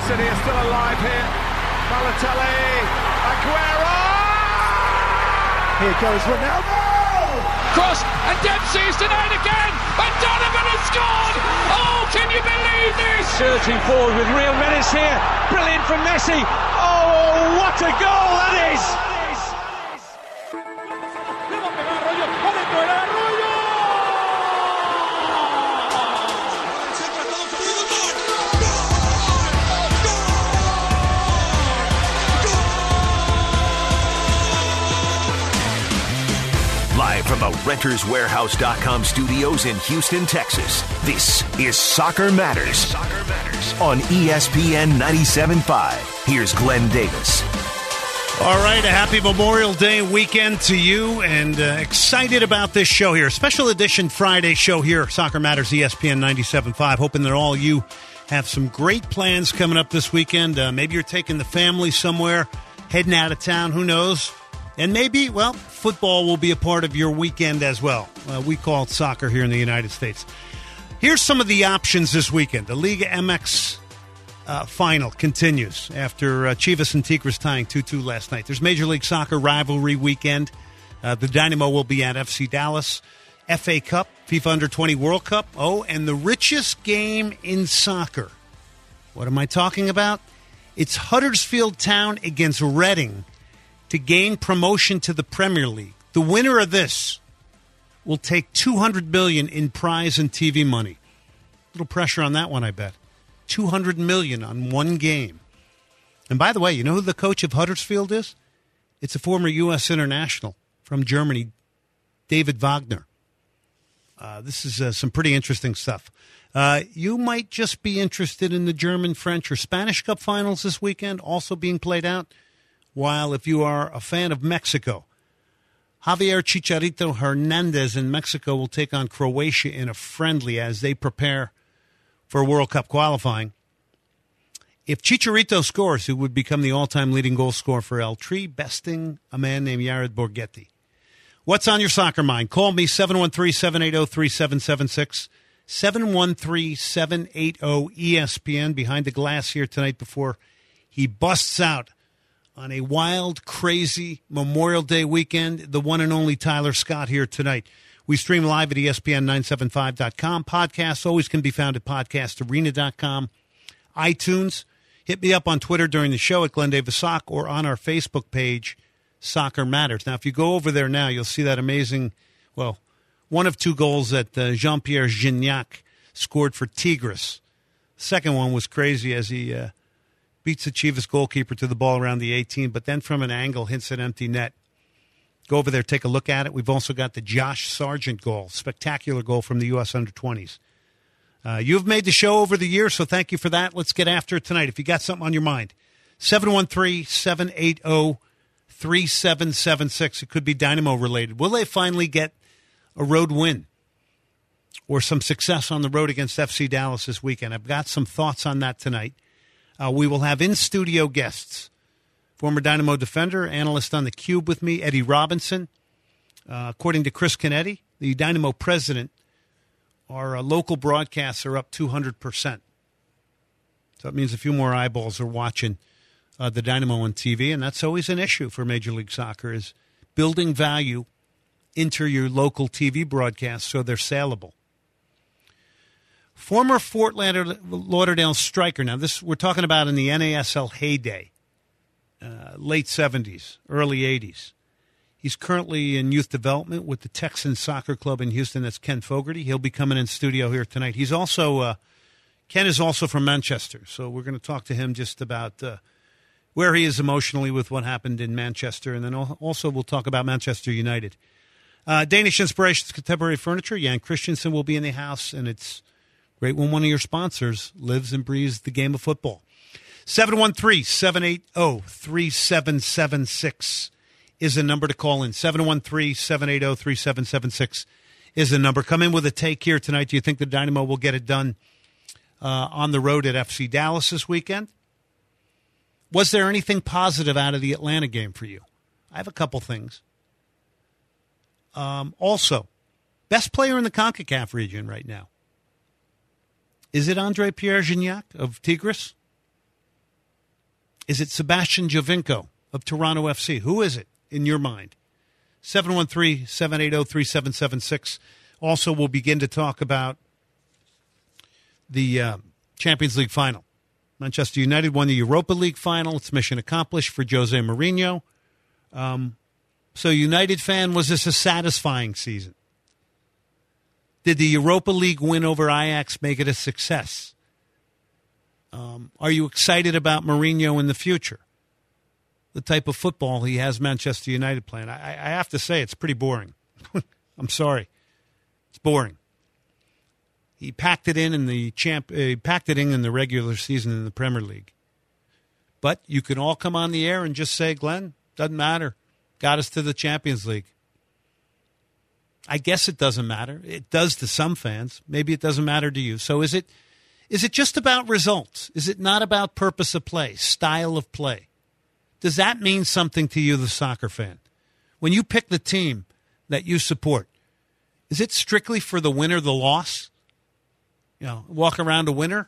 City are still alive here. Balotelli, Aguero! Here goes Ronaldo! Cross, and Dempsey's denied again, and Donovan has scored! Oh, can you believe this? Surging forward with real menace here. Brilliant from Messi. Oh, what a goal that is! Live from the RentersWarehouse.com studios in Houston, Texas, this is Soccer Matters on ESPN 97.5. Here's Glenn Davis. All right, a happy Memorial Day weekend to you, and excited about this show here. Special edition Friday show here, Soccer Matters, ESPN 97.5. Hoping that all you have some great plans coming up this weekend. Maybe you're taking the family somewhere, heading out of town, who knows? And maybe, well, football will be a part of your weekend as well. We call it soccer here in the United States. Here's some of the options this weekend. The Liga MX final continues after Chivas and Tigres tying 2-2 last night. There's Major League Soccer rivalry weekend. The Dynamo will be at FC Dallas. FA Cup, FIFA Under-20 World Cup. Oh, and the richest game in soccer. What am I talking about? It's Huddersfield Town against Reading to gain promotion to the Premier League. The winner of this will take $200 million in prize and TV money. A little pressure on that one, I bet. $200 million on one game. And by the way, you know who the coach of Huddersfield is? It's a former U.S. international from Germany, David Wagner. This is some pretty interesting stuff. You might just be interested in the German, French, or Spanish Cup finals this weekend, also being played out. While if you are a fan of Mexico, Javier Chicharito Hernandez in Mexico will take on Croatia in a friendly as they prepare for World Cup qualifying. If Chicharito scores, he would become the all-time leading goal scorer for El Tri, besting a man named Jared Borghetti. What's on your soccer mind? Call me, 713-780-3776, 713-780-ESPN, behind the glass here tonight before he busts out on a wild, crazy Memorial Day weekend. The one and only Tyler Scott here tonight. We stream live at ESPN975.com. Podcasts always can be found at podcastarena.com. iTunes. Hit me up on Twitter during the show at Glenn Davis Sock or on our Facebook page, Soccer Matters. Now, if you go over there now, you'll see that amazing, well, one of two goals that Jean-Pierre Gignac scored for Tigres. The second one was crazy as he beats the Chivas goalkeeper to the ball around the 18, but then from an angle hits an empty net. Go over there, take a look at it. We've also got the Josh Sargent goal, spectacular goal from the U.S. Under-20s. You've made the show over the years, so thank you for that. Let's get after it tonight. If you got something on your mind, 713-780-3776. It could be Dynamo related. Will they finally get a road win or some success on the road against FC Dallas this weekend? I've got some thoughts on that tonight. We will have in-studio guests. Former Dynamo defender, analyst on the Cube with me, Eddie Robinson. According to Chris Canetti, the Dynamo president, our local broadcasts are up 200%. So that means a few more eyeballs are watching the Dynamo on TV, and that's always an issue for Major League Soccer, is building value into your local TV broadcasts so they're saleable. Former Fort Lauderdale striker. Now, this we're talking about in the NASL heyday, late 70s, early 80s. He's currently in youth development with the Texans Soccer Club in Houston. That's Ken Fogarty. He'll be coming in studio here tonight. He's also Ken is also from Manchester, so we're going to talk to him just about where he is emotionally with what happened in Manchester, and then also we'll talk about Manchester United. Danish Inspirations Contemporary Furniture. Jan Christensen will be in the house, and it's great when one of your sponsors lives and breathes the game of football. 713-780-3776 is the number to call in. 713-780-3776 is the number. Come in with a take here tonight. Do you think the Dynamo will get it done on the road at FC Dallas this weekend? Was there anything positive out of the Atlanta game for you? I have a couple things. Also, best player in the CONCACAF region right now. Is it Andre Pierre Gignac of Tigres? Is it Sebastian Giovinco of Toronto FC? Who is it in your mind? 713-780-3776. Also, we'll begin to talk about the Champions League final. Manchester United won the Europa League final. It's mission accomplished for Jose Mourinho. So, United fan, was this a satisfying season? Did the Europa League win over Ajax make it a success? Are you excited about Mourinho in the future? The type of football he has Manchester United playing. I have to say, it's pretty boring. I'm sorry. It's boring. He packed it in the regular season in the Premier League. But you can all come on the air and just say, Glenn, doesn't matter. Got us to the Champions League. I guess it doesn't matter. It does to some fans. Maybe it doesn't matter to you. So is it just about results? Is it not about purpose of play, style of play? Does that mean something to you, the soccer fan? When you pick the team that you support, is it strictly for the win or the loss? You know, walk around a winner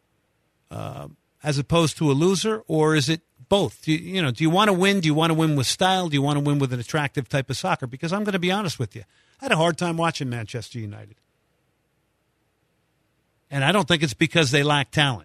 as opposed to a loser, or is it both? Do you want to win? Do you want to win with style? Do you want to win with an attractive type of soccer? Because I'm going to be honest with you. I had a hard time watching Manchester United. And I don't think it's because they lack talent.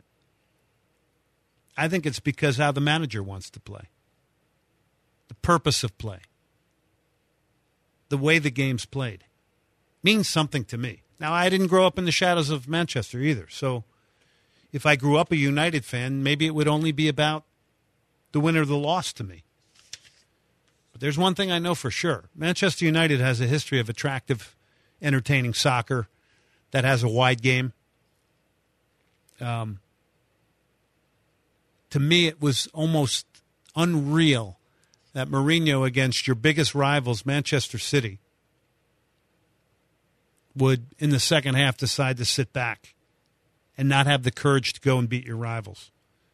I think it's because how the manager wants to play. The purpose of play. The way the game's played. Means something to me. Now, I didn't grow up in the shadows of Manchester either. So if I grew up a United fan, maybe it would only be about the win or the loss to me. But there's one thing I know for sure. Manchester United has a history of attractive, entertaining soccer that has a wide game. To me, it was almost unreal that Mourinho, against your biggest rivals, Manchester City, would, in the second half, decide to sit back and not have the courage to go and beat your rivals.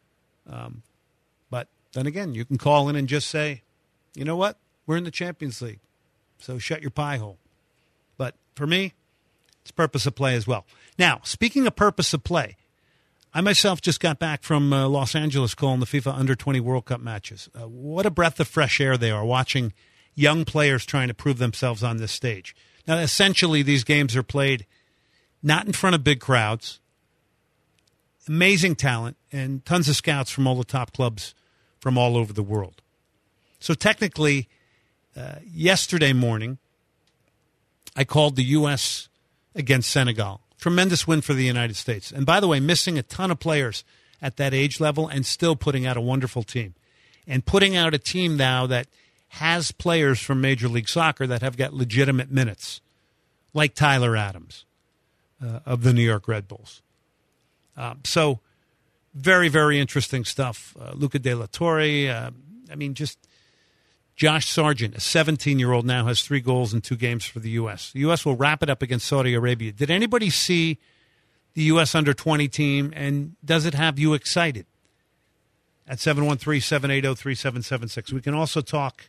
But then again, you can call in and just say, you know what? We're in the Champions League, so shut your pie hole. But for me, it's purpose of play as well. Now, speaking of purpose of play, I myself just got back from Los Angeles calling the FIFA Under-20 World Cup matches. What a breath of fresh air they are, watching young players trying to prove themselves on this stage. Now, essentially, these games are played not in front of big crowds, amazing talent, and tons of scouts from all the top clubs from all over the world. So technically, yesterday morning, I called the U.S. against Senegal. Tremendous win for the United States. And by the way, missing a ton of players at that age level and still putting out a wonderful team. And putting out a team now that has players from Major League Soccer that have got legitimate minutes, like Tyler Adams of the New York Red Bulls. So very, very interesting stuff. Luca De La Torre, just Josh Sargent, a 17-year-old now, has 3 goals in 2 games for the U.S. The U.S. will wrap it up against Saudi Arabia. Did anybody see the U.S. Under-20 team, and does it have you excited? At 713-780-3776. We can also talk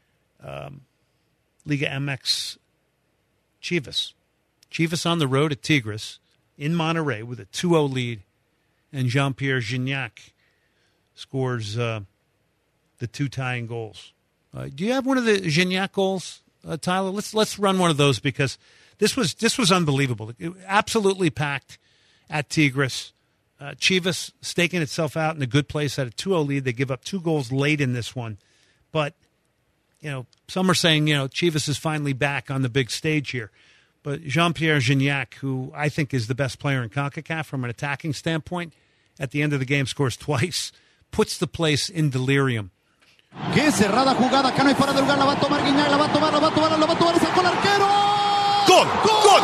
Liga MX Chivas. Chivas on the road at Tigres in Monterrey with a 2-0 lead, and Jean-Pierre Gignac scores the 2 tying goals. Do you have one of the Gignac goals, Tyler? Let's run one of those, because this was unbelievable. It absolutely packed at Tigres. Chivas staking itself out in a good place at a 2-0 lead. They give up 2 goals late in this one. But, some are saying, Chivas is finally back on the big stage here. But Jean-Pierre Gignac, who I think is the best player in CONCACAF from an attacking standpoint, at the end of the game scores twice, puts the place in delirium. Qué cerrada jugada, acá no hay fuera de lugar, la va a tomar Gignac, la va a tomar, sacó el arquero. ¡Gol! ¡Gol!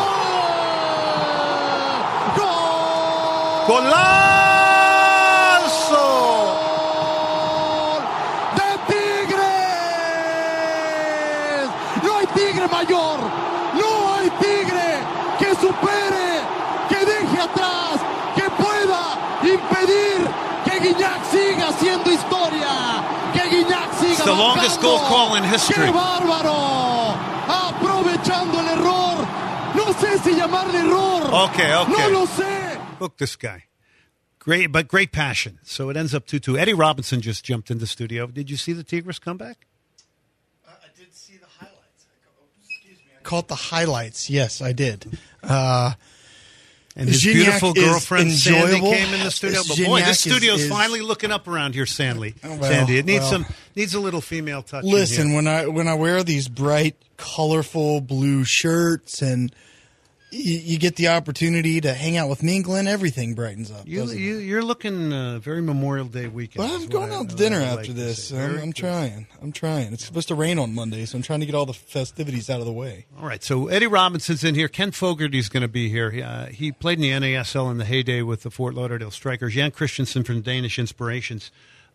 ¡Gol! ¡Golazo! ¡De Tigres! No hay Tigre mayor, no hay Tigre que supere, que deje atrás, que pueda impedir que Gignac siga haciendo historia. It's the longest goal call in history. ¡Qué bárbaro! Aprovechando el error. No sé si llamarle error. Okay. No lo sé. Look, this guy. great passion. So it ends up 2-2. Eddie Robinson just jumped in the studio. Did you see the Tigres come back? I did see the highlights. Excuse me. I caught the highlights. Yes, I did. And his Gignac beautiful girlfriend Sandy enjoyable. came in the studio. But Gignac boy, this studio's is finally looking up around here, Sandy. Well, It needs a little female touch. Listen, in here. when I wear these bright, colorful blue shirts and you get the opportunity to hang out with me and Glenn, everything brightens up. You're looking very Memorial Day weekend. Well, I'm going out to dinner like after to this. say. I'm trying. It's supposed to rain on Monday, so I'm trying to get all the festivities out of the way. All right, so Eddie Robinson's in here. Ken Fogarty's going to be here. He played in the NASL in the heyday with the Fort Lauderdale Strikers. Jan Christensen from Danish Inspirations.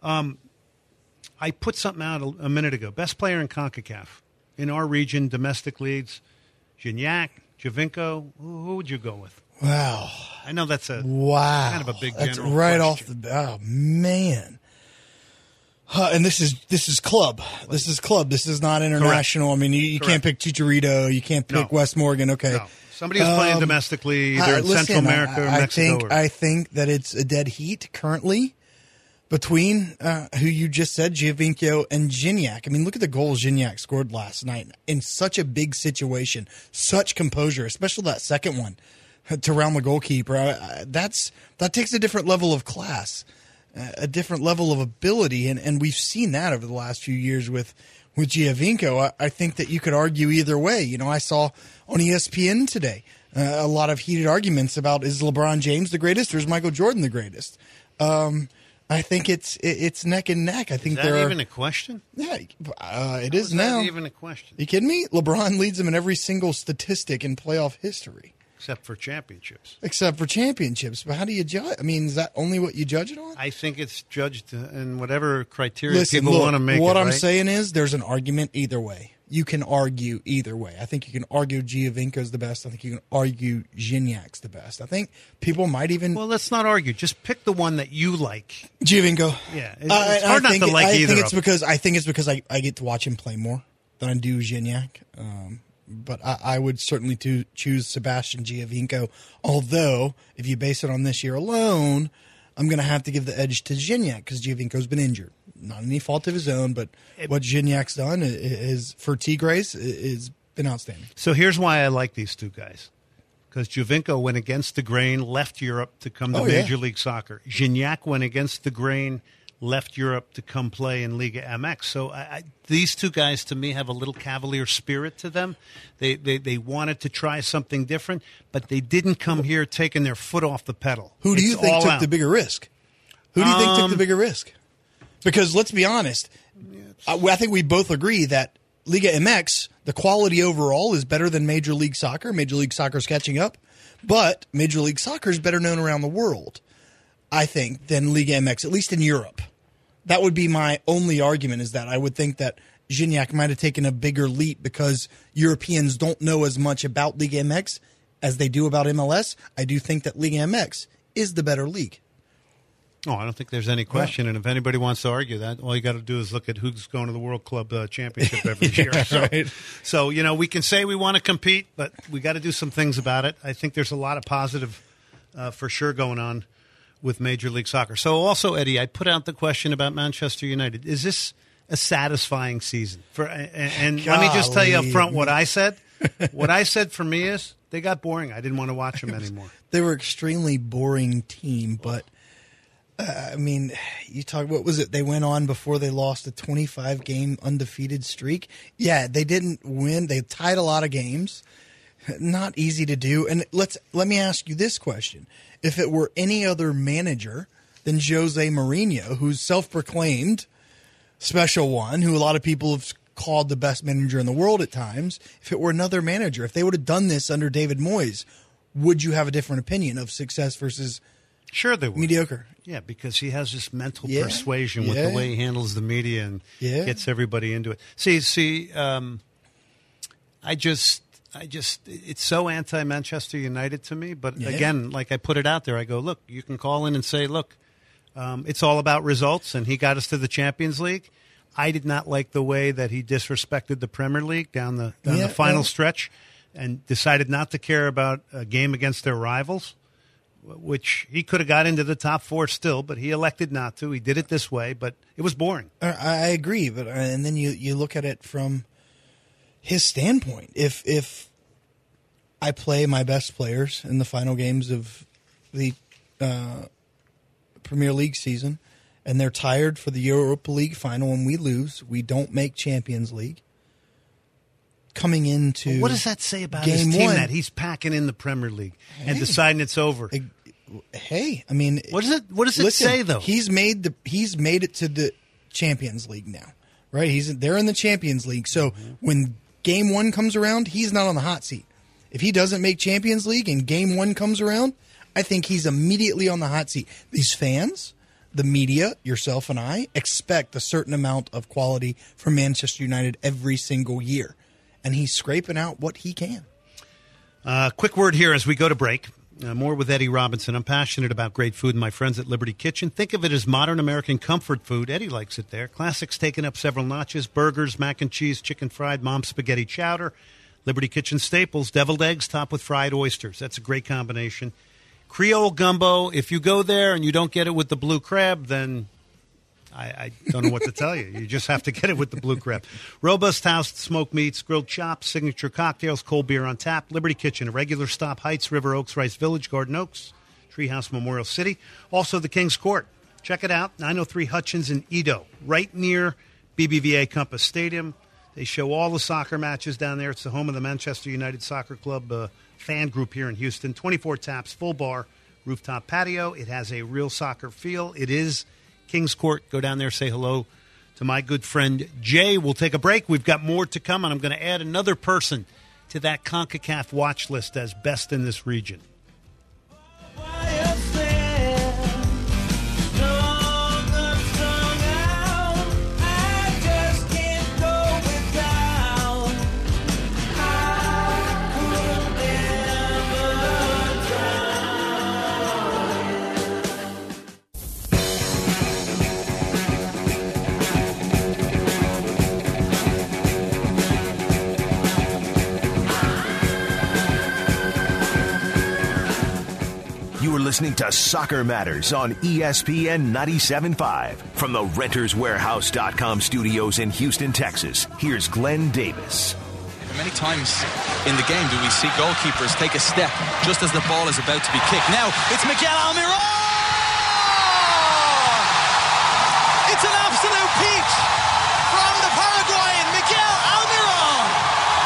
I put something out a minute ago. Best player in CONCACAF in our region, domestic leagues, Gignac, Giovinco. Who would you go with? Wow. I know that's kind of a big That's general right question. off the bat. Oh, man. And this is club. This is club. This is not international. Correct. I mean, you can't pick Chicharito. You can't pick No. West Morgan. Okay. No. Somebody who's playing domestically, either in Central America or Mexico. I think that it's a dead heat currently between who you just said, Giovinco and Gignac. I mean, look at the goals Gignac scored last night in such a big situation, such composure, especially that second one to round the goalkeeper. That takes a different level of class, a different level of ability, and we've seen that over the last few years with Giovinco. I think that you could argue either way. You know, I saw on ESPN today a lot of heated arguments about, is LeBron James the greatest or is Michael Jordan the greatest? I think it's neck and neck. I think Is that even a question? Yeah, it is now. Not even a question. You kidding me? LeBron leads them in every single statistic in playoff history. Except for championships. But how do you judge? I mean, is that only what you judge it on? I think it's judged in whatever criteria people want to make what it, I'm right? saying is there's an argument either way. You can argue either way. I think you can argue Giovinco's the best. I think you can argue Gignac's the best. I think people might even... Well, let's not argue. Just pick the one that you like. Giovinco. Yeah. It's hard not to like either of them. I think it's because I get to watch him play more than I do Gignac. But I would certainly choose Sebastian Giovinco. Although, if you base it on this year alone, I'm going to have to give the edge to Gignac because Giovinco's been injured. Not any fault of his own, but what Gignac's done is for Tigres has been outstanding. So here's why I like these two guys. Because Giovinco went against the grain, left Europe to come to Major League Soccer. Gignac went against the grain, left Europe to come play in Liga MX. So these two guys, to me, have a little cavalier spirit to them. They wanted to try something different, but they didn't come here taking their foot off the pedal. Who do you think took the bigger risk? Who do you think took the bigger risk? Because let's be honest, I think we both agree that Liga MX, the quality overall is better than Major League Soccer. Major League Soccer is catching up, but Major League Soccer is better known around the world, I think, than Liga MX, at least in Europe. That would be my only argument, is that I would think that Gignac might have taken a bigger leap because Europeans don't know as much about Liga MX as they do about MLS. I do think that Liga MX is the better league. Oh, I don't think there's any question. And if anybody wants to argue that, all you got to do is look at who's going to the World Club Championship every year. So, you know, we can say we want to compete, but we got to do some things about it. I think there's a lot of positive for sure going on with Major League Soccer. So also, Eddie, I put out the question about Manchester United. Is this a satisfying season? And let me just tell you up front what I said. What I said for me is they got boring. I didn't want to watch them anymore. They were an extremely boring team, but I mean, you talk, what was it? They went on before they lost a 25-game undefeated streak. Yeah, they didn't win. They tied a lot of games. Not easy to do. And let me ask you this question. If it were any other manager than Jose Mourinho, who's self-proclaimed special one, who a lot of people have called the best manager in the world at times, if it were another manager, if they would have done this under David Moyes, would you have a different opinion of success versus Sure they would. mediocre? Yeah, because he has this mental persuasion with the way he handles the media and gets everybody into it. See, I just it's so anti-Manchester United to me. But again, like I put it out there, I go, look, you can call in and say, look, it's all about results, and he got us to the Champions League. I did not like the way that he disrespected the Premier League down the final stretch and decided not to care about a game against their rivals. which he could have got into the top 4 still, but he elected not to. He did it this way, but it was boring. I agree, but and then you look at it from his standpoint. If I play my best players in the final games of the Premier League season, and they're tired for the Europa League final, and we lose, we don't make Champions League. Coming into what does that say about his team that he's packing in the Premier League and deciding it's over? Hey, I mean, what does it say though? He's made it to the Champions League now, right? They're in the Champions League. So when game 1 comes around, he's not on the hot seat. If he doesn't make Champions League and game 1 comes around, I think he's immediately on the hot seat. These fans, the media, yourself and I, expect a certain amount of quality from Manchester United every single year. And he's scraping out what he can. Quick word here as we go to break. More with Eddie Robinson. I'm passionate about great food and my friends at Liberty Kitchen. Think of it as modern American comfort food. Eddie likes it there. Classics taken up several notches. Burgers, mac and cheese, chicken fried, mom's spaghetti chowder. Liberty Kitchen staples, deviled eggs topped with fried oysters. That's a great combination. Creole gumbo. If you go there and you don't get it with the blue crab, then I don't know what to tell you. You just have to get it with the blue crab. Robust house smoked meats, grilled chops, signature cocktails, cold beer on tap. Liberty Kitchen, a regular stop. Heights, River Oaks, Rice Village, Garden Oaks, Treehouse, Memorial City. Also the King's Court. Check it out, 903 Hutchins in Edo, right near BBVA Compass Stadium. They show all the soccer matches down there. It's the home of the Manchester United Soccer Club fan group here in Houston. 24 taps, full bar, rooftop patio. It has a real soccer feel. It is King's Court. Go down there, say hello to my good friend Jay. We'll take a break. We've got more to come, and I'm going to add another person to that CONCACAF watch list as best in this region. Listening to Soccer Matters on ESPN 97.5. From the RentersWarehouse.com studios in Houston, Texas, here's Glenn Davis. Many times in the game do we see goalkeepers take a step just as the ball is about to be kicked. Now, it's Miguel Almiron! It's an absolute peach from the Paraguayan, Miguel Almiron!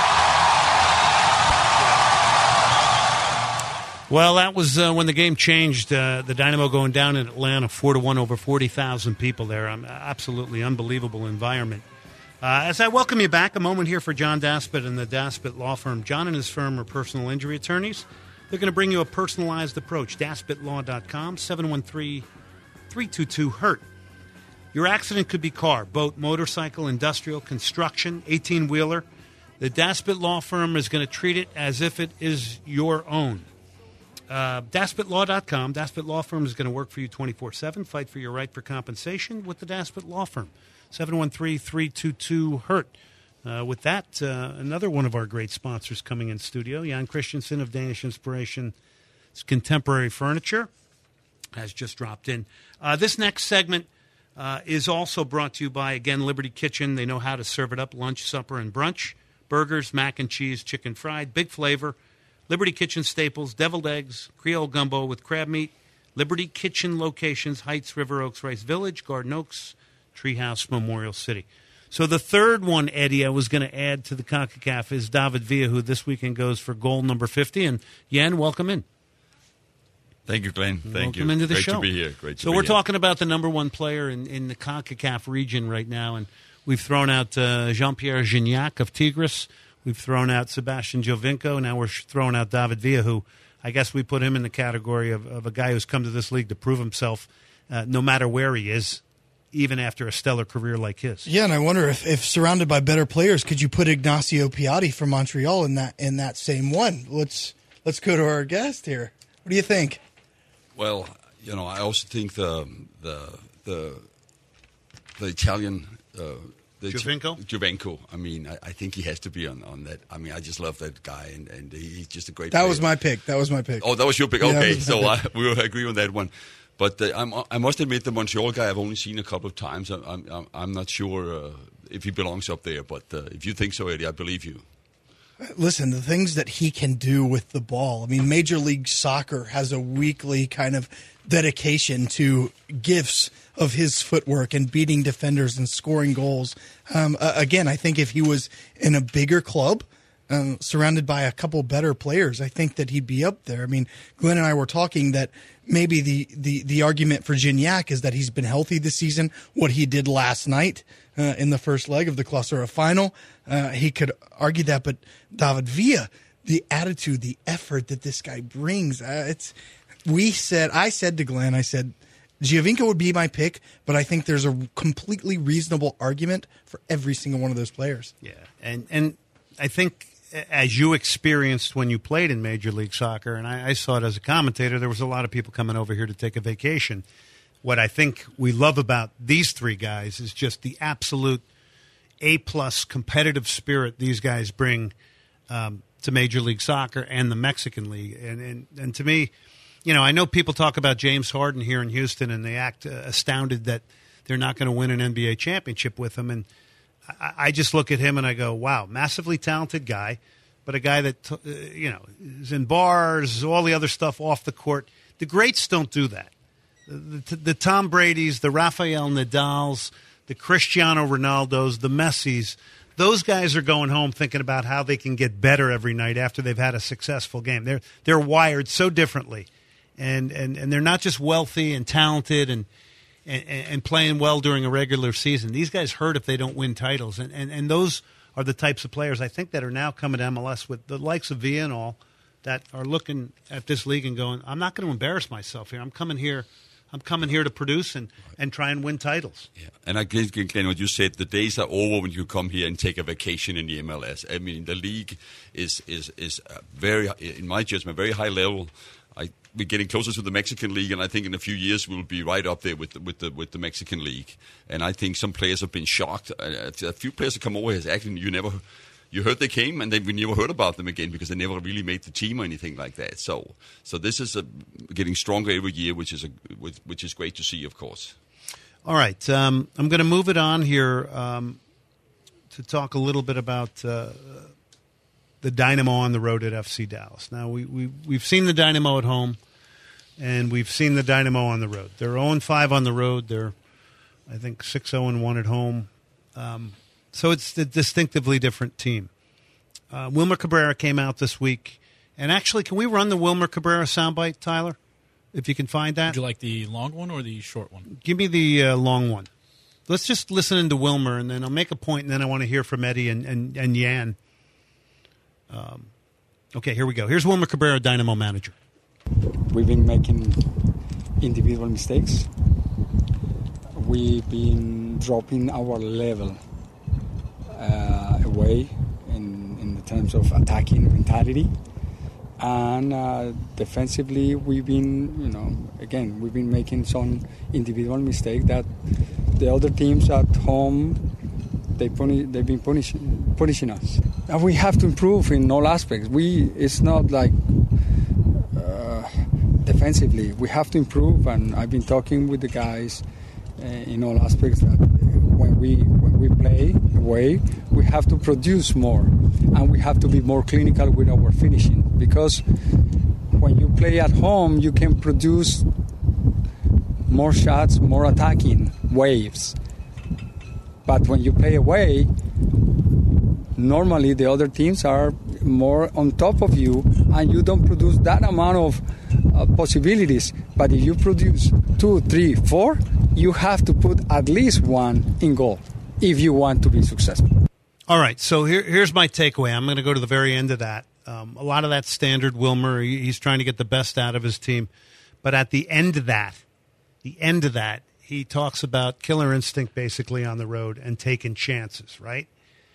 Well, that was when the game changed. The Dynamo going down in Atlanta, 4-1 over 40,000 people there. Absolutely unbelievable environment. As I welcome you back, a moment here for John Daspit and the Daspit Law Firm. John and his firm are personal injury attorneys. They're going to bring you a personalized approach. DaspitLaw.com, 713-322-HURT. Your accident could be car, boat, motorcycle, industrial, construction, 18-wheeler. The Daspit Law Firm is going to treat it as if it is your own. DaspitLaw.com. Daspit Law Firm is going to work for you 24/7. Fight for your right for compensation with the Daspit Law Firm. 713-322-HURT. With that, another one of our great sponsors coming in studio, Jan Christensen of Danish Inspiration Contemporary Furniture, has just dropped in. This next segment is also brought to you by, again, Liberty Kitchen. They know how to serve it up, lunch, supper, and brunch. Burgers, mac and cheese, chicken fried, big flavor. Liberty Kitchen staples, deviled eggs, Creole gumbo with crab meat. Liberty Kitchen locations, Heights, River Oaks, Rice Village, Garden Oaks, Treehouse, Memorial City. So the third one, Eddie, I was going to add to the CONCACAF is David Villa, who this weekend goes for goal number 50. And Jan, welcome in. Thank you, Glenn. Thank you. Welcome into the show. show. Great to be here. So we're talking about the number one player in the CONCACAF region right now, and we've thrown out Jean-Pierre Gignac of Tigres. We've thrown out Sebastian Giovinco. Now we're throwing out David Villa, who I guess we put him in the category of a guy who's come to this league to prove himself no matter where he is, even after a stellar career like his. Yeah, and I wonder if surrounded by better players, could you put Ignacio Piatti from Montreal in that same one? Let's go to our guest here. What do you think? Well, I also think the Italian Giovinco. I mean, I think he has to be on that. I mean, I just love that guy, and he's just a great That player. was my pick. Oh, that was your pick? Yeah, okay, so we will agree on that one. But I must admit, the Montreal guy I've only seen a couple of times. I'm not sure if he belongs up there, but if you think so, Eddie, I believe you. Listen, the things that he can do with the ball. I mean, Major League Soccer has a weekly kind of dedication to gifts of his footwork and beating defenders and scoring goals. Again, I think if he was in a bigger club, surrounded by a couple better players, I think that he'd be up there. I mean, Glenn and I were talking that maybe the argument for Gignac is that he's been healthy this season. What he did last night in the first leg of the Clausura final, he could argue that. But David Villa, the attitude, the effort that this guy brings, I said to Glenn, I said, Giovinco would be my pick, but I think there's a completely reasonable argument for every single one of those players. Yeah, and I think as you experienced when you played in Major League Soccer, and I saw it as a commentator, there was a lot of people coming over here to take a vacation. What I think we love about these three guys is just the absolute A-plus competitive spirit these guys bring to Major League Soccer and the Mexican League. And to me, you know, I know people talk about James Harden here in Houston, and they act astounded that they're not going to win an NBA championship with him. And I just look at him and I go, wow, massively talented guy, but a guy that, is in bars, all the other stuff off the court. The greats don't do that. The Tom Bradys, the Rafael Nadals, the Cristiano Ronaldos, the Messis, those guys are going home thinking about how they can get better every night after they've had a successful game. They're wired so differently, and they're not just wealthy and talented and playing well during a regular season. These guys hurt if they don't win titles, and those are the types of players I think that are now coming to MLS with the likes of Villa and all that are looking at this league and going, I'm not going to embarrass myself here. I'm coming here to produce and try and win titles. Yeah. And I think, Glenn, what you said, the days are over when you come here and take a vacation in the MLS. I mean, the league is very, in my judgment, very high level. We're getting closer to the Mexican League, and I think in a few years we'll be right up there with the Mexican League. And I think some players have been shocked. A few players have come over here. Actually, you heard they came, and then we never heard about them again because they never really made the team or anything like that. So this is getting stronger every year, which is great to see, of course. All right, I'm going to move it on here to talk a little bit about the Dynamo on the road at FC Dallas. Now we've seen the Dynamo at home, and we've seen the Dynamo on the road. They're 0-5 on the road. They're, I think, 6-0-1 at home. So it's a distinctively different team. Wilmer Cabrera came out this week. And actually, can we run the Wilmer Cabrera soundbite, Tyler, if you can find that? Would you like the long one or the short one? Give me the long one. Let's just listen into Wilmer, and then I'll make a point, and then I want to hear from Eddie and Yan. Okay, here we go. Here's Wilmer Cabrera, Dynamo manager. We've been making individual mistakes. We've been dropping our level away in the terms of attacking mentality, and defensively we've been, we've been making some individual mistakes that the other teams at home they've been punishing us. And we have to improve in all aspects. It's not like defensively we have to improve, and I've been talking with the guys in all aspects that when we play away, we have to produce more, and we have to be more clinical with our finishing, because when you play at home you can produce more shots, more attacking waves. But when you play away, normally the other teams are more on top of you, and you don't produce that amount of possibilities. But if you produce 2, 3, 4, you have to put at least one in goal if you want to be successful. All right, so here's my takeaway. I'm going to go to the very end of that. A lot of that standard Wilmer. He's trying to get the best out of his team. But at the end of that, he talks about killer instinct basically on the road and taking chances, right?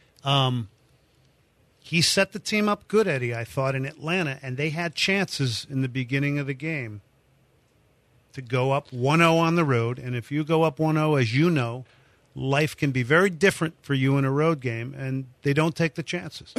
He set the team up good, Eddie, I thought, in Atlanta, and they had chances in the beginning of the game to go up 1-0 on the road. And if you go up 1-0, as you know, life can be very different for you in a road game, and they don't take the chances.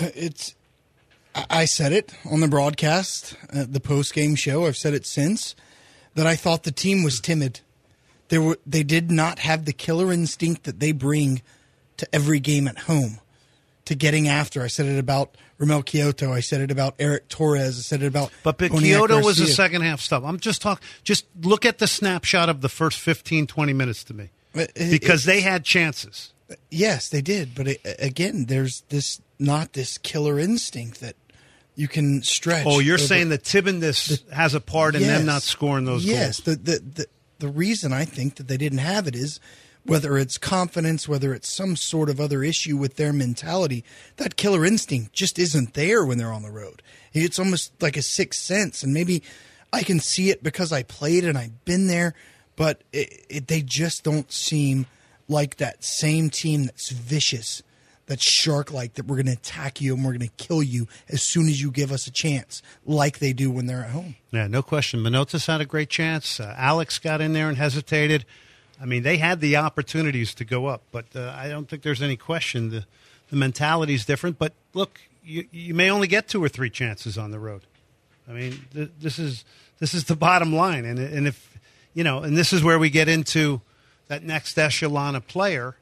I said it on the broadcast, the post-game show. I've said it since, that I thought the team was timid. They did not have the killer instinct that they bring to every game at home, to getting after. I said it about Ramel Kyoto. I said it about Eric Torres. I said it about But Kyoto was a second-half stuff. Just look at the snapshot of the first 15, 20 minutes to me. Because they had chances. Yes, they did. But again, there's not this killer instinct that you can stretch. Oh, you're saying that Tibbendis has a part in them not scoring those goals. Yes, the reason I think that they didn't have it is whether it's confidence, whether it's some sort of other issue with their mentality, that killer instinct just isn't there when they're on the road. It's almost like a sixth sense, and maybe I can see it because I played and I've been there, but they just don't seem like that same team that's vicious, that's shark-like, that we're going to attack you and we're going to kill you as soon as you give us a chance, like they do when they're at home. Yeah, no question. Manotas had a great chance. Alex got in there and hesitated. I mean, they had the opportunities to go up, but I don't think there's any question. The mentality is different. But look, you may only get 2 or 3 chances on the road. I mean, this is the bottom line, and if and this is where we get into that next echelon of player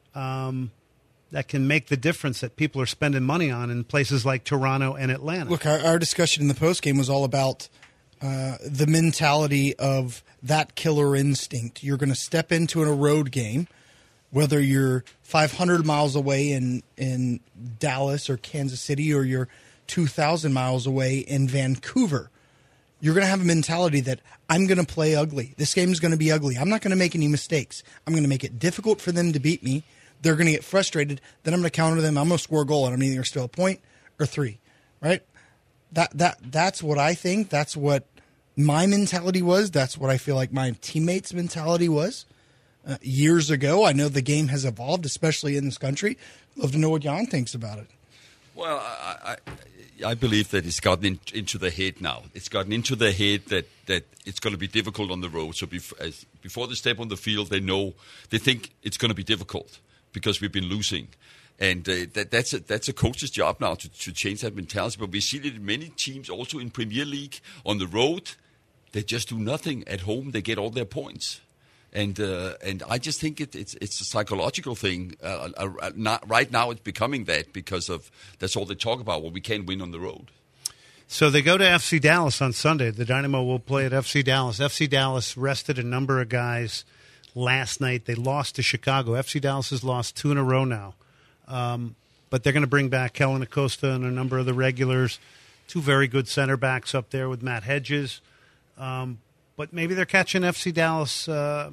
that can make the difference that people are spending money on in places like Toronto and Atlanta. Look, our discussion in the postgame was all about the mentality of that killer instinct. You're going to step into a road game, whether you're 500 miles away in Dallas or Kansas City, or you're 2,000 miles away in Vancouver. You're going to have a mentality that I'm going to play ugly. This game is going to be ugly. I'm not going to make any mistakes. I'm going to make it difficult for them to beat me. They're going to get frustrated. Then I'm going to counter them. I'm going to score a goal, and I'm either going to steal a point or 3. Right? That's what I think. That's what my mentality was. That's what I feel like my teammates' mentality was years ago. I know the game has evolved, especially in this country. Love to know what Jan thinks about it. Well, I believe that it's gotten into the head now. It's gotten into the head that it's going to be difficult on the road. So before they step on the field, they think it's going to be difficult because we've been losing. And that's a coach's job now to change that mentality. But we see that in many teams, also in Premier League, on the road, they just do nothing. At home, they get all their points. And I just think it's a psychological thing. Right now, it's becoming that because of that's all they talk about. Well, we can't win on the road. So they go to FC Dallas on Sunday. The Dynamo will play at FC Dallas. FC Dallas rested a number of guys last night. They lost to Chicago. FC Dallas has lost 2 in a row now. But they're going to bring back Kellen Acosta and a number of the regulars. 2 very good center backs up there with Matt Hedges. But maybe they're catching FC Dallas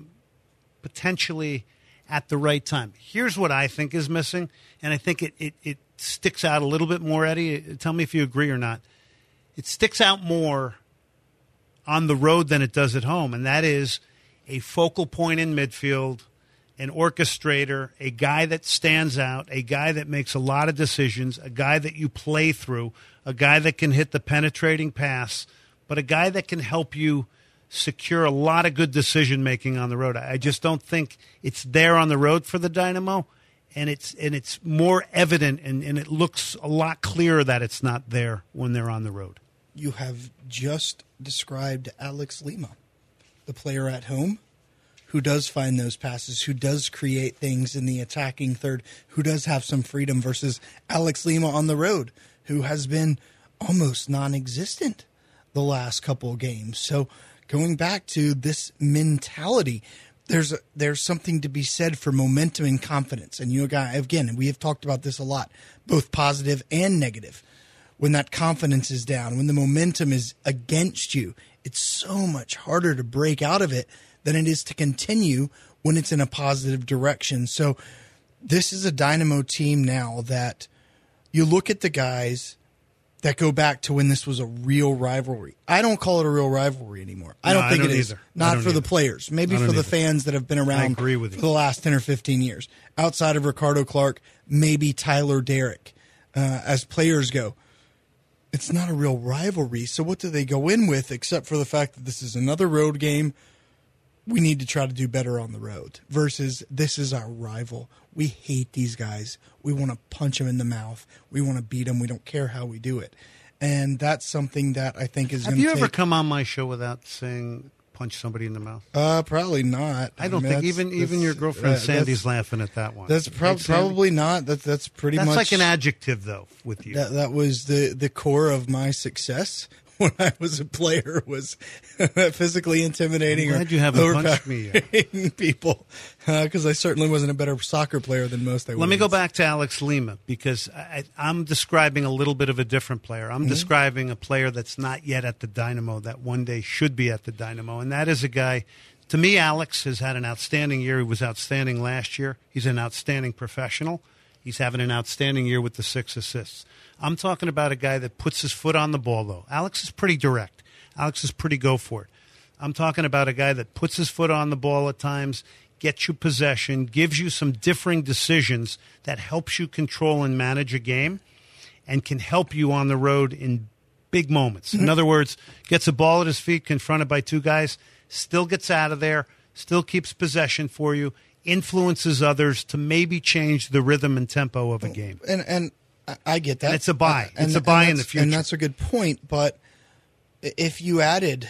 potentially at the right time. Here's what I think is missing, and I think it sticks out a little bit more, Eddie. Tell me if you agree or not. It sticks out more on the road than it does at home, and that is a focal point in midfield, an orchestrator, a guy that stands out, a guy that makes a lot of decisions, a guy that you play through, a guy that can hit the penetrating pass, but a guy that can help you secure a lot of good decision-making on the road. I just don't think it's there on the road for the Dynamo, and it's more evident, and it looks a lot clearer that it's not there when they're on the road. You have just described Alex Lima, the player at home who does find those passes, who does create things in the attacking third, who does have some freedom, versus Alex Lima on the road, who has been almost non-existent the last couple of games. So going back to this mentality, there's something to be said for momentum and confidence. And again, we have talked about this a lot, both positive and negative. When that confidence is down, when the momentum is against you, it's so much harder to break out of it than it is to continue when it's in a positive direction. So this is a Dynamo team now that you look at the guys that go back to when this was a real rivalry. I don't call it a real rivalry anymore. I don't think it is. Not for the players. Maybe for the fans that have been around for the last 10 or 15 years. Outside of Ricardo Clark, maybe Tyler Derrick, as players go. It's not a real rivalry. So what do they go in with except for the fact that this is another road game? we need to try to do better on the road versus this is our rival. We hate these guys. We want to punch them in the mouth. We want to beat them. We don't care how we do it. And that's something that I think is going to Have you ever come on my show without saying punch somebody in the mouth? Probably not. I don't think even your girlfriend Sandy's laughing at that one. That's probably not. That's pretty much. That's like an adjective, though, with you. That was the core of my success when I was a player, was physically intimidating. I'm glad you haven't punched me yet. People, because I certainly wasn't a better soccer player than most. Let me go back to Alex Lima, because I'm describing a little bit of a different player. I'm describing a player that's not yet at the Dynamo, that one day should be at the Dynamo, and that is a guy. To me, Alex has had an outstanding year. He was outstanding last year. He's an outstanding professional. He's having an outstanding year with the 6 assists. I'm talking about a guy that puts his foot on the ball, though. Alex is pretty direct. Alex is pretty go for it. I'm talking about a guy that puts his foot on the ball at times, gets you possession, gives you some differing decisions that helps you control and manage a game, and can help you on the road in big moments. In other words, gets a ball at his feet, confronted by 2 guys, still gets out of there, still keeps possession for you, influences others to maybe change the rhythm and tempo of a game. And I get that. And it's a buy. It's a buy in the future. And that's a good point. But if you added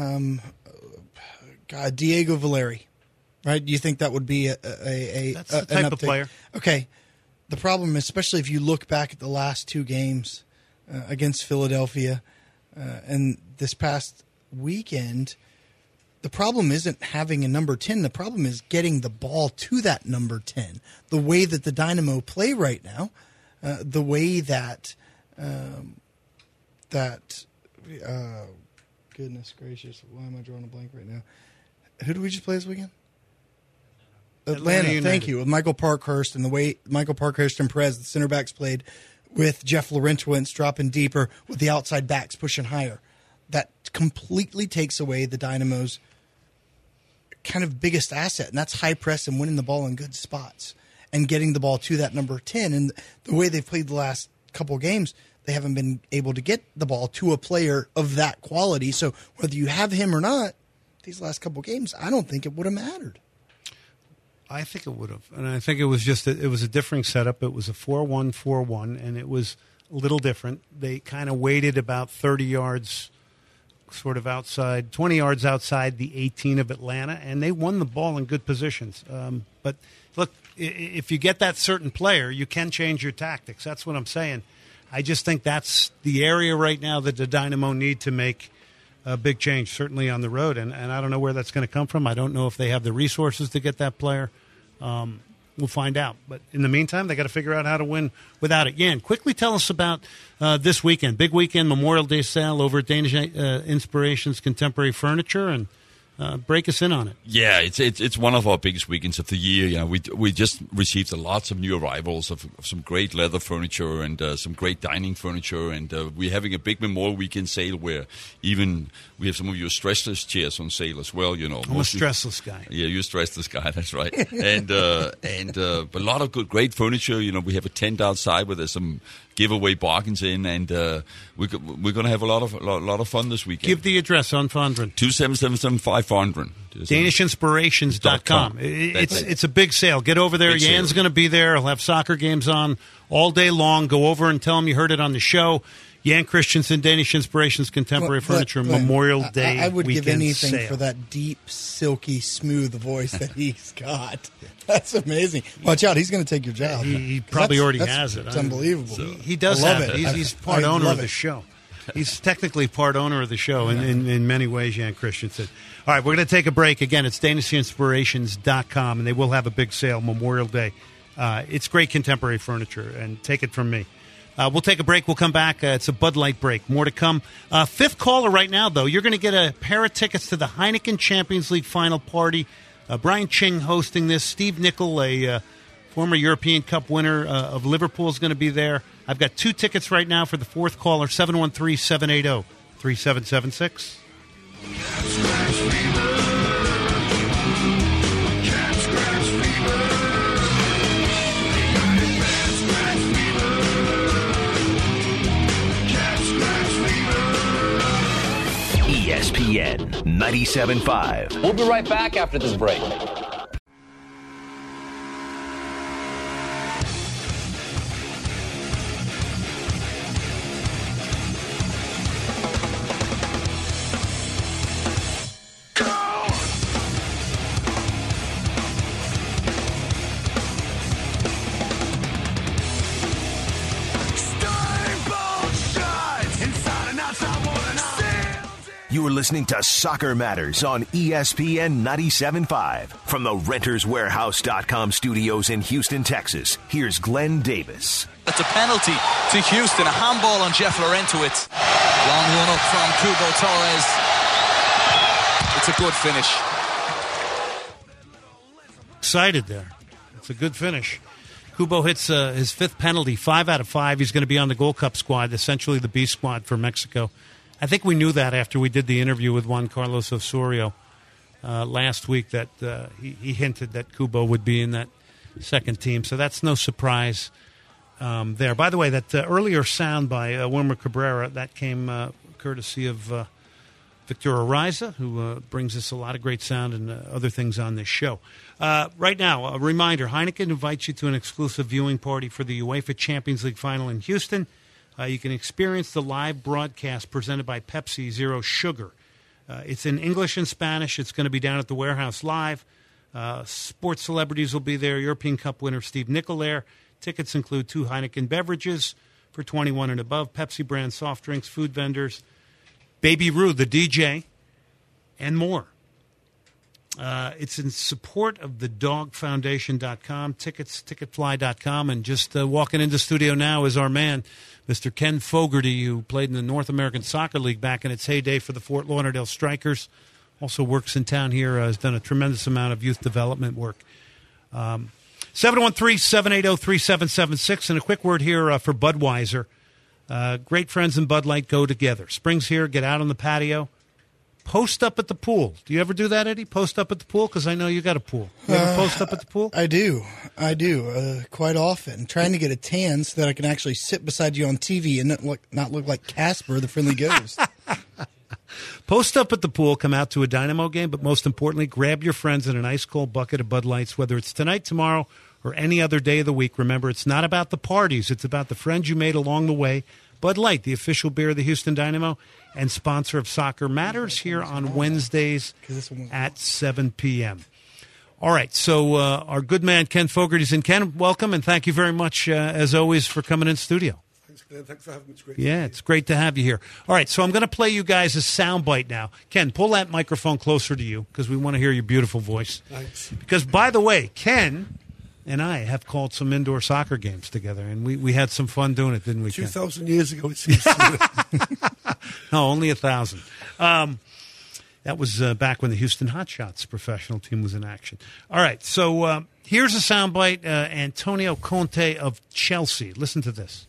Diego Valeri, right, do you think that would be that's the type of player? Okay. The problem, especially if you look back at the last 2 games against Philadelphia and this past weekend, the problem isn't having a number 10. The problem is getting the ball to that number 10. The way that the Dynamo play right now, the way that goodness gracious, why am I drawing a blank right now? Who did we just play this weekend? Atlanta. Thank you. With Michael Parkhurst, and the way Michael Parkhurst and Perez, the center backs, played with Jeff Laurentowicz dropping deeper with the outside backs pushing higher. That completely takes away the Dynamo's kind of biggest asset, and that's high press and winning the ball in good spots and getting the ball to that number 10. And the way they've played the last couple of games, they haven't been able to get the ball to a player of that quality. So whether you have him or not, these last couple of games, I don't think it would have mattered. I think it would have. And I think it was just it was a differing setup. It was a 4-1-4-1, and it was a little different. They kind of waited about 30 yards sort of outside, 20 yards outside the 18 of Atlanta, and they won the ball in good positions. But look, if you get that certain player, you can change your tactics. That's what I'm saying. I just think that's the area right now that the Dynamo need to make a big change, certainly on the road. And I don't know where that's going to come from. I don't know if they have the resources to get that player. We'll find out. But in the meantime, they got to figure out how to win without it. Yan, quickly tell us about this weekend. Big weekend, Memorial Day sale over at Danish Inspirations Contemporary Furniture, and break us in on it. Yeah, it's one of our biggest weekends of the year. You know, we just received lots of new arrivals of some great leather furniture and some great dining furniture, and we're having a big Memorial Weekend sale where even we have some of your stressless chairs on sale as well. You know, I'm a stressless guy. Yeah, you're a stressless guy. That's right. and a lot of great furniture. You know, we have a tent outside where there's some giveaway bargains in, and we're going to have a lot of fun this weekend. Give the address on Fondren. 27775 Fondren. DanishInspirations.com. It's a big sale. Get over there. Jan's going to be there. He'll have soccer games on all day long. Go over and tell him you heard it on the show. Jan Christensen, Danish Inspirations Contemporary Furniture, Memorial Day I would give anything sale. for that deep, silky, smooth voice that he's got. That's amazing. Watch out, he's going to take your job. He probably already has it. It's unbelievable. He does have it. He's part owner of the show. He's technically part owner of the show in many ways, Jan Christensen. All right, we're going to take a break. Again, it's DanishInspirations.com, and they will have a big sale Memorial Day. It's great contemporary furniture, and take it from me. We'll take a break. We'll come back. It's a Bud Light break. More to come. Fifth caller right now, though. You're going to get a pair of tickets to the Heineken Champions League final party. Brian Ching hosting this. Steve Nicol, a former European Cup winner of Liverpool, is going to be there. I've got 2 tickets right now for the fourth caller, 713-780-3776. ESPN 97.5. We'll be right back after this break. You are listening to Soccer Matters on ESPN 97.5. From the RentersWarehouse.com studios in Houston, Texas, here's Glenn Davis. That's a penalty to Houston, a handball on Jeff Laurentowicz. Long run up from Kubo Torres. It's a good finish. Excited there. It's a good finish. Kubo hits his fifth penalty, 5 out of 5. He's going to be on the Gold Cup squad, essentially the B squad for Mexico. I think we knew that after we did the interview with Juan Carlos Osorio last week, that he hinted that Kubo would be in that second team. So that's no surprise there. By the way, that earlier sound by Wilmer Cabrera, that came courtesy of Victor Ariza, who brings us a lot of great sound and other things on this show. Right now, a reminder, Heineken invites you to an exclusive viewing party for the UEFA Champions League final in Houston. You can experience the live broadcast presented by Pepsi Zero Sugar. It's in English and Spanish. It's going to be down at the Warehouse Live. Sports celebrities will be there. European Cup winner Steve Nicolaire. Tickets include 2 Heineken beverages for 21 and above, Pepsi brand soft drinks, food vendors, Baby Roo, the DJ, and more. It's in support of the dogfoundation.com, tickets, ticketfly.com, and just walking into studio now is our man, Mr. Ken Fogarty, who played in the North American Soccer League back in its heyday for the Fort Lauderdale Strikers. Also works in town here, has done a tremendous amount of youth development work. 713-780-3776, and a quick word here for Budweiser. Great friends in Bud Light go together. Spring's here, get out on the patio. Post up at the pool. Do you ever do that, Eddie? Post up at the pool? Because I know you got a pool. You ever post up at the pool? I do. Quite often. Trying to get a tan so that I can actually sit beside you on TV and not look like Casper, the friendly ghost. Post up at the pool, come out to a Dynamo game, but most importantly, grab your friends in an ice-cold bucket of Bud Lights, whether it's tonight, tomorrow, or any other day of the week. Remember, it's not about the parties. It's about the friends you made along the way. Bud Light, the official beer of the Houston Dynamo and sponsor of Soccer Matters, here on Wednesdays at 7 p.m. All right, so our good man Ken Fogarty's in. Ken, welcome, and thank you very much, as always, for coming in studio. Thanks, Glenn. Thanks for having me. It's great. Yeah, it's great to have you here. All right, so I'm going to play you guys a soundbite now. Ken, pull that microphone closer to you because we want to hear your beautiful voice. Thanks. Because, by the way, Ken and I have called some indoor soccer games together, and we had some fun doing it, didn't we, Ken? 2,000 years ago, it seems. No, only 1,000. That was back when the Houston Hotshots professional team was in action. All right, so here's a soundbite. Antonio Conte of Chelsea. Listen to this.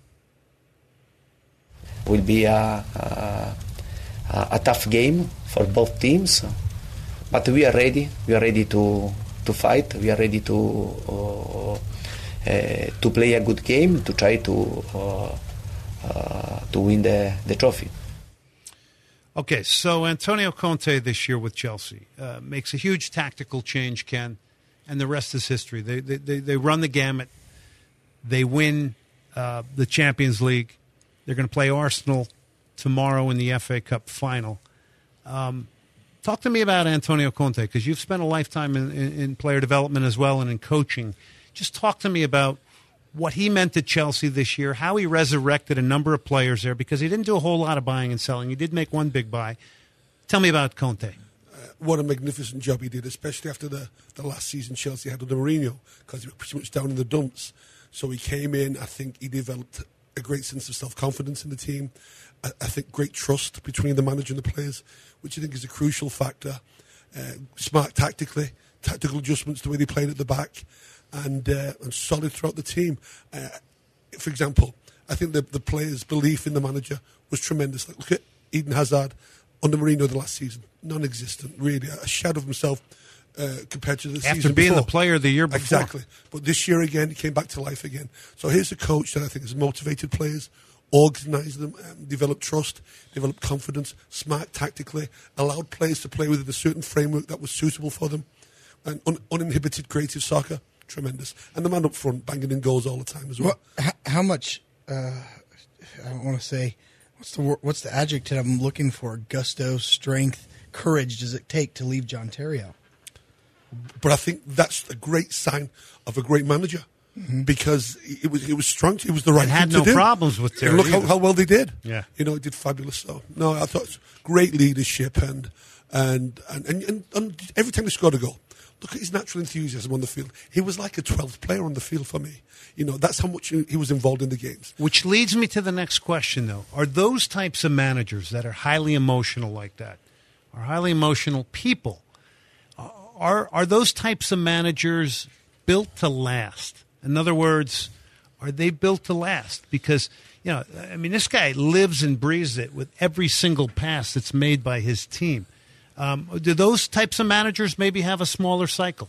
Will be a tough game for both teams, but we are ready. We are ready to fight. We are ready to play a good game, to try to win the trophy. Okay, so Antonio Conte this year with Chelsea makes a huge tactical change, Ken, and the rest is history. They run the gamut. They win the Champions League. They're going to play Arsenal tomorrow in the FA Cup final. Talk to me about Antonio Conte, because you've spent a lifetime in player development as well and in coaching. Just talk to me about what he meant to Chelsea this year, how he resurrected a number of players there, because he didn't do a whole lot of buying and selling. He did make one big buy. Tell me about Conte. What a magnificent job he did, especially after the last season Chelsea had under Mourinho, because he was pretty much down in the dumps. So he came in, I think he developed a great sense of self-confidence in the team. I think great trust between the manager and the players, which I think is a crucial factor. Smart tactically, tactical adjustments to the way they played at the back, and solid throughout the team. For example, I think the players' belief in the manager was tremendous. Like, look at Eden Hazard under Mourinho the last season. Non-existent, really. A shadow of himself compared to the season before. After being the player the year before. Exactly. But this year again, he came back to life again. So here's a coach that I think has motivated players, organised them, developed trust, developed confidence, smart tactically, allowed players to play within a certain framework that was suitable for them, and uninhibited creative soccer. Tremendous. And the man up front banging in goals all the time as well. How much, I want to say, what's the adjective I'm looking for? Gusto, strength, courage does it take to leave John Terrio? But I think that's a great sign of a great manager. Because it was strong. It was the right thing to do. Had no problems with Terry. And look how well they did. Yeah, it did fabulous. So no, I thought it was great leadership and every time he scored a goal, look at his natural enthusiasm on the field. He was like a 12th player on the field for me. That's how much he was involved in the games. Which leads me to the next question, though: are those types of managers that are highly emotional like that, are highly emotional people, are those types of managers built to last? In other words, are they built to last? Because, this guy lives and breathes it with every single pass that's made by his team. Do those types of managers maybe have a smaller cycle?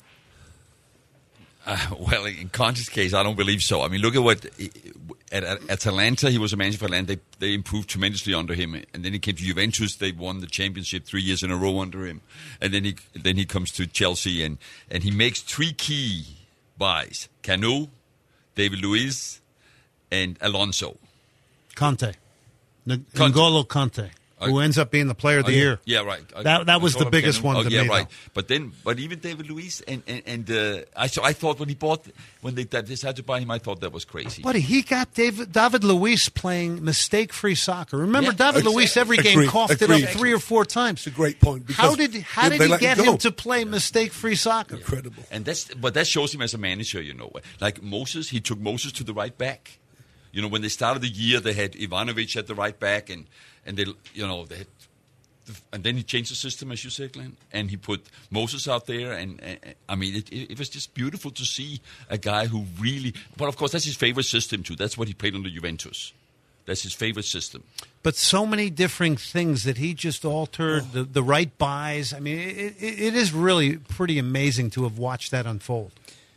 Well, in Conte's case, I don't believe so. I mean, look at what at Atalanta, he was a manager for Atalanta. They improved tremendously under him, and then he came to Juventus. They won the championship 3 years in a row under him, and then he comes to Chelsea, and he makes 3 key buys: Canu, David Luiz, and Alonso. Conte. N'Golo Conte, who ends up being the player of the year. Yeah, right. That was the biggest one to me. Yeah, right. But even David Luiz and I thought when they decided to buy him, I thought that was crazy. Buddy, he got David Luiz playing mistake-free soccer. Remember, David Luiz every game coughed it up 3 or 4 times. It's a great point. How did he get him to play mistake-free soccer? Incredible. And that shows him as a manager. Like Moses, he took Moses to the right back. When they started the year, they had Ivanovic at the right back, and they had, and then he changed the system, as you said, Glenn, and he put Moses out there, and I mean, it was just beautiful to see a guy who really. But of course, that's his favorite system too. That's what he played under Juventus. That's his favorite system. But so many different things that he just altered, the right buys. I mean, it is really pretty amazing to have watched that unfold.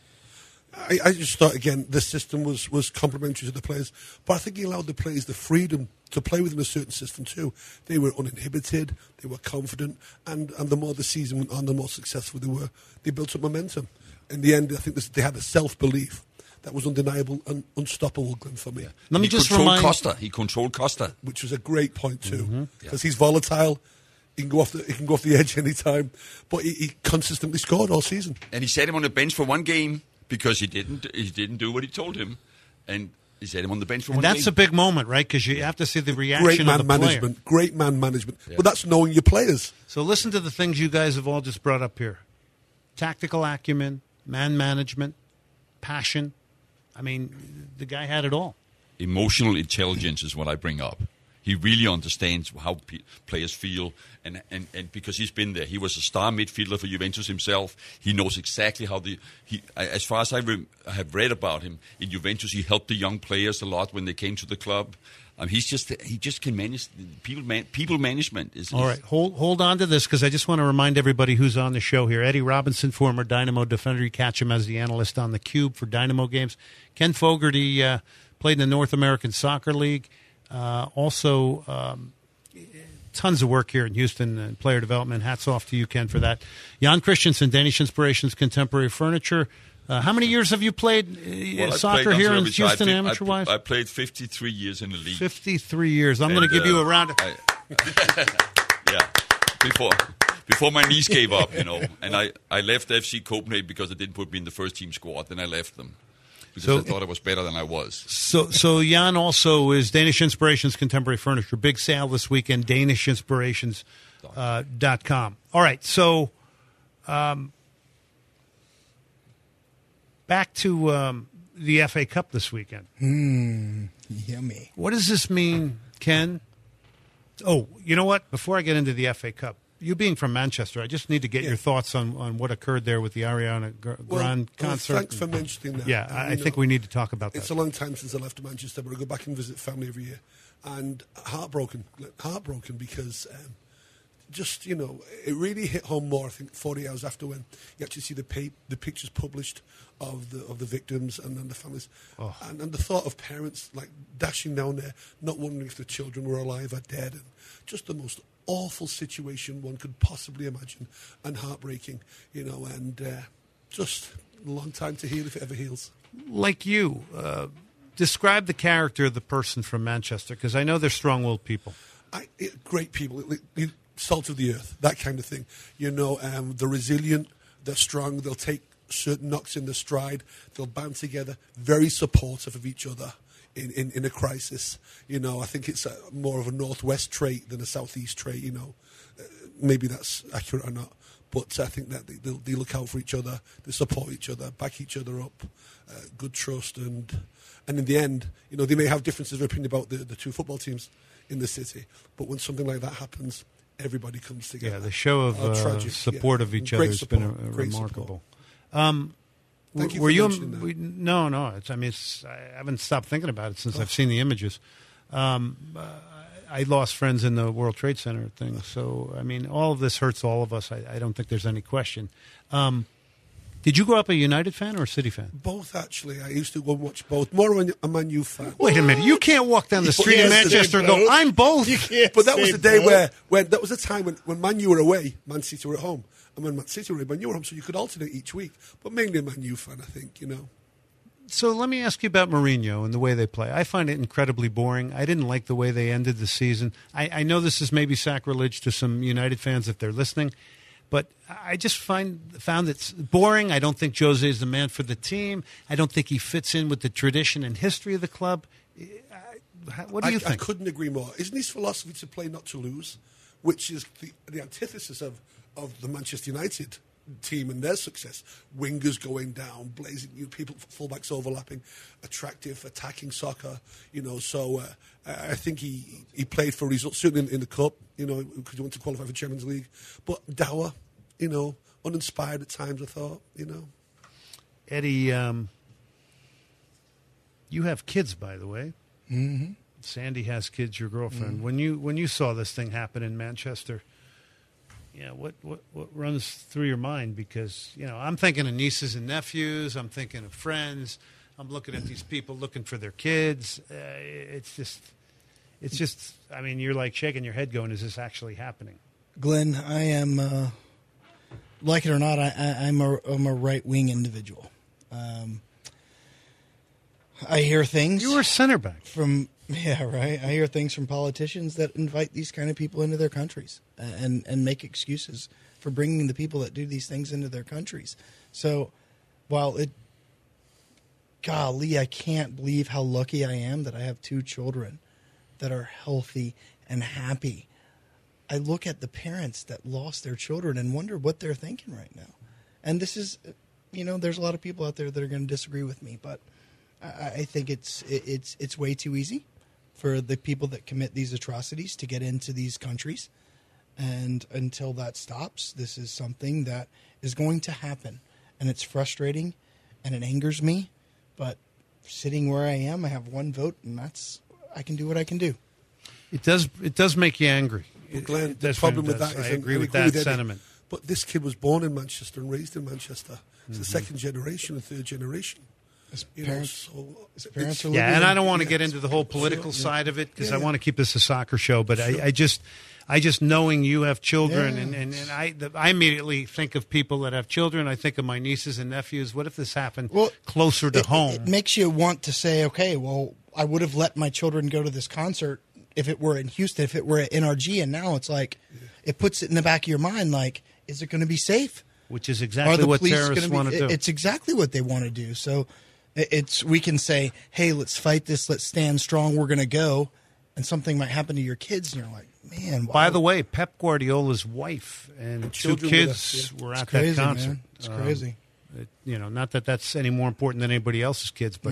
I just thought, again, the system was complementary to the players. But I think he allowed the players the freedom to play within a certain system too. They were uninhibited, they were confident, and the more the season went on, the more successful they were. They built up momentum. In the end, I think they had a self-belief that was undeniable and unstoppable, Glenn, for me. Let me just remind Costa. He controlled Costa, which was a great point too, because he's volatile. He can go off the edge any time, but he consistently scored all season. And he set him on the bench for one game because he didn't do what he told him, and he set him on the bench for one game. And that's a big moment, right? Because you have to see the reaction of the player. Great man management. Yeah. But that's knowing your players. So listen to the things you guys have all just brought up here: tactical acumen, man management, passion. I mean, the guy had it all. Emotional intelligence is what I bring up. He really understands how players feel, and because he's been there. He was a star midfielder for Juventus himself. He knows exactly how as far as I have read about him, in Juventus, he helped the young players a lot when they came to the club. He just can manage people management. All right, hold on to this, because I just want to remind everybody who's on the show here. Eddie Robinson, former Dynamo defender. You catch him as the analyst on the Cube for Dynamo games. Ken Fogarty played in the North American Soccer League. Also, tons of work here in Houston and player development. Hats off to you, Ken, for that. Jan Christensen, Danish Inspirations Contemporary Furniture. How many years have you played soccer here in Houston, amateur-wise? I played 53 years in the league. 53 years. I'm going to give you a round of... Yeah, before my knees gave up, And I left FC Copenhagen because they didn't put me in the first-team squad. Then I left them. Because I thought I was better than I was. So Jan also is Danish Inspirations Contemporary Furniture. Big sale this weekend, DanishInspirations.com. All right, so back to the FA Cup this weekend. Yummy. What does this mean, Ken? Oh, you know what? Before I get into the FA Cup, you being from Manchester, I just need to get your thoughts on what occurred there with the Ariana Grande concert. Thanks for mentioning that. Yeah, I think we need to talk about that. It's a long time since I left Manchester, but I go back and visit family every year. And heartbroken because just it really hit home more. I think 40 hours after, when you actually see the pictures published of the victims and then the families, and the thought of parents like dashing down there, not wondering if the children were alive or dead, and just the most awful situation one could possibly imagine, and heartbreaking, and just a long time to heal if it ever heals. Like you, describe the character of the person from Manchester, because I know they're strong-willed people. Great people, salt of the earth, that kind of thing. They're resilient, they're strong, they'll take certain knocks in their stride, they'll band together, very supportive of each other in a crisis. I think it's more of a northwest trait than a southeast trait. Maybe that's accurate or not, but I think that they look out for each other, they support each other, back each other up, good trust, and in the end, they may have differences of opinion about the two football teams in the city, but when something like that happens, everybody comes together. Yeah, the show of support of each other has been remarkable. Thank you were for you? mentioning that. No. I haven't stopped thinking about it since I've seen the images. I lost friends in the World Trade Center thing, so all of this hurts all of us. I don't think there's any question. Did you grow up a United fan or a City fan? Both, actually. I used to go and watch both. More a Man U fan. Wait a minute. You can't walk down the street in Manchester and go, I'm both. But that was the day when that was the time when Man U were away, Man City were at home. And when Man City were away, Man U were home, so you could alternate each week. But mainly a Man U fan, I think, So let me ask you about Mourinho and the way they play. I find it incredibly boring. I didn't like the way they ended the season. I know this is maybe sacrilege to some United fans if they're listening, but I just found it boring. I don't think Jose is the man for the team. I don't think he fits in with the tradition and history of the club. What do you think? I couldn't agree more. Isn't his philosophy to play not to lose, which is the antithesis of the Manchester United team and their success? Wingers going down, blazing, people, fullbacks overlapping, attractive, attacking soccer. So I think he played for results, certainly in the cup. Because he wanted to qualify for Champions League, but dour. Uninspired at times. I thought. Eddie, you have kids, by the way. Mm-hmm. Sandy has kids. Your girlfriend. Mm-hmm. When you saw this thing happen in Manchester. Yeah, what runs through your mind? Because, I'm thinking of nieces and nephews. I'm thinking of friends. I'm looking at these people looking for their kids. It's just, you're like shaking your head going, is this actually happening? Glenn, I am, like it or not, I'm a right-wing individual. I hear things. You were a center back. Yeah, right. I hear things from politicians that invite these kind of people into their countries and make excuses for bringing the people that do these things into their countries. So, golly, I can't believe how lucky I am that I have two children that are healthy and happy. I look at the parents that lost their children and wonder what they're thinking right now. And this is, there's a lot of people out there that are going to disagree with me, but I think it's way too easy for the people that commit these atrocities to get into these countries. And until that stops, this is something that is going to happen. And it's frustrating and it angers me. But sitting where I am, I have one vote, and I can do what I can do. It does make you angry. Well, Glenn, the problem with that is I agree with that sentiment. But this kid was born in Manchester and raised in Manchester. It's the second generation and third generation. His parents are yeah, and I don't want to get into the whole political side of it because I want to keep this a soccer show. But I just knowing you have children, and I immediately think of people that have children. I think of my nieces and nephews. What if this happened closer to home? It makes you want to say, okay, well, I would have let my children go to this concert if it were in Houston, if it were at NRG, and now it's like it puts it in the back of your mind, like, is it going to be safe? Which is exactly what terrorists want to do. It's exactly what they want to do. So we can say, hey, let's fight this. Let's stand strong. We're going to go. And something might happen to your kids. And you're like, man. Wow. By the way, Pep Guardiola's wife and two kids were at that concert. Man. It's crazy. Not that that's any more important than anybody else's kids, but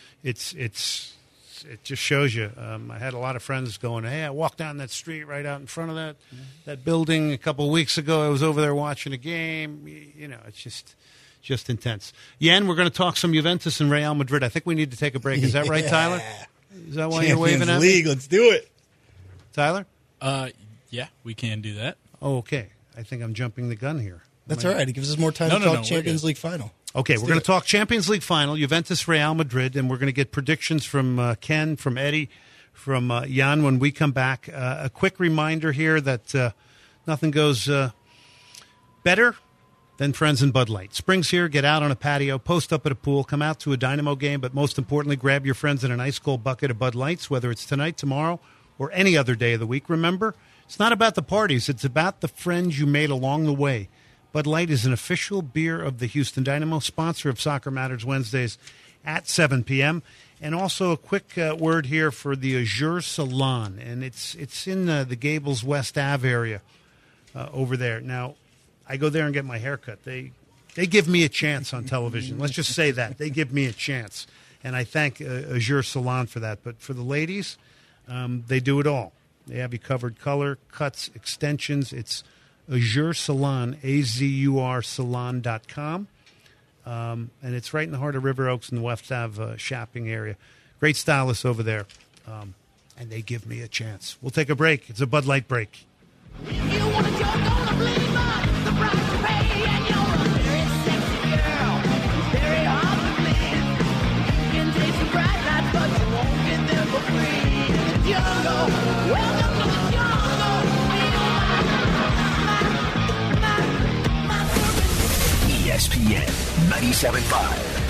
it just shows you. I had a lot of friends going, hey, I walked down that street right out in front of that building a couple of weeks ago. I was over there watching a game. It's just intense. Yen, we're going to talk some Juventus and Real Madrid. I think we need to take a break. Is that right, Tyler? Is that why you're waving at me? League, let's do it. Tyler? Yeah, we can do that. Oh, okay. I think I'm jumping the gun here. That's all right. It gives us more time to talk Champions League final. Okay, we're going to talk Champions League final, Juventus Real Madrid, and we're going to get predictions from Ken, from Eddie, from Jan when we come back. A quick reminder here that nothing goes better than friends in Bud Light. Spring's here. Get out on a patio, post up at a pool, come out to a Dynamo game, but most importantly, grab your friends in an ice-cold bucket of Bud Lights, whether it's tonight, tomorrow, or any other day of the week. Remember, it's not about the parties. It's about the friends you made along the way. Bud Light is an official beer of the Houston Dynamo, sponsor of Soccer Matters Wednesdays at 7 p.m. And also a quick word here for the Azure Salon, and it's in the Gables West Ave area over there. Now, I go there and get my hair cut. They give me a chance on television. Let's just say that. They give me a chance, and I thank Azure Salon for that. But for the ladies, they do it all. They have you covered: color, cuts, extensions. It's Azure Salon, AZUR Salon.com. And it's right in the heart of River Oaks in the West Ave shopping area. Great stylists over there. And they give me a chance. We'll take a break. It's a Bud Light break. ESPN 97.5.